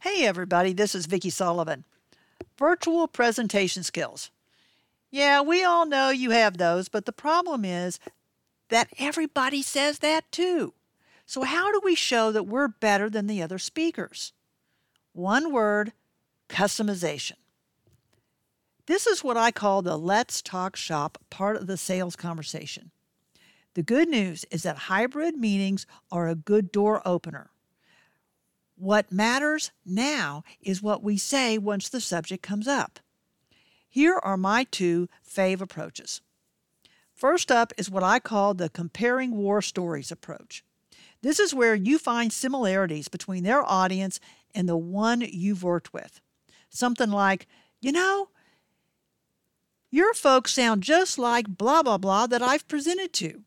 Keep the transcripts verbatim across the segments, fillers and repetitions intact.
Hey everybody, this is Vicki Sullivan. Virtual presentation skills. Yeah, we all know you have those, but the problem is that everybody says that too. So how do we show that we're better than the other speakers? One word, customization. This is what I call the let's talk shop part of the sales conversation. The good news is that hybrid meetings are a good door opener. What matters now is what we say once the subject comes up. Here are my two fave approaches. First up is what I call the comparing war stories approach. This is where you find similarities between their audience and the one you've worked with. Something like, you know, your folks sound just like blah, blah, blah that I've presented to.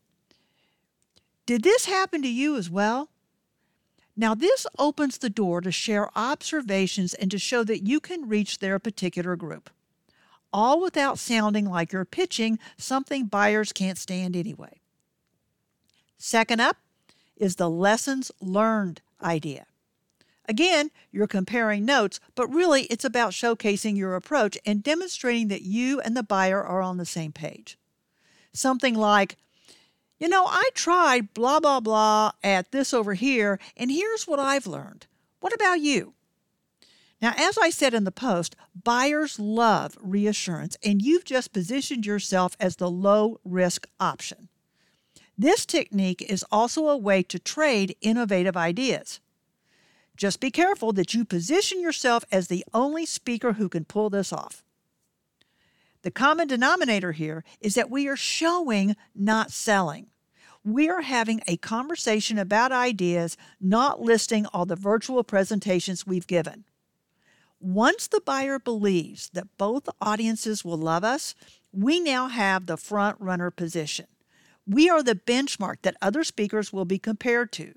Did this happen to you as well? Now, this opens the door to share observations and to show that you can reach their particular group, all without sounding like you're pitching something buyers can't stand anyway. Second up is the lessons learned idea. Again, you're comparing notes, but really it's about showcasing your approach and demonstrating that you and the buyer are on the same page. Something like, you know, I tried blah, blah, blah at this over here, and here's what I've learned. What about you? Now, as I said in the post, buyers love reassurance, and you've just positioned yourself as the low-risk option. This technique is also a way to trade innovative ideas. Just be careful that you position yourself as the only speaker who can pull this off. The common denominator here is that we are showing, not selling. We are having a conversation about ideas, not listing all the virtual presentations we've given. Once the buyer believes that both audiences will love us, we now have the front runner position. We are the benchmark that other speakers will be compared to.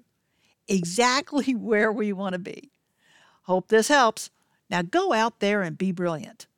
Exactly where we want to be. Hope this helps. Now go out there and be brilliant.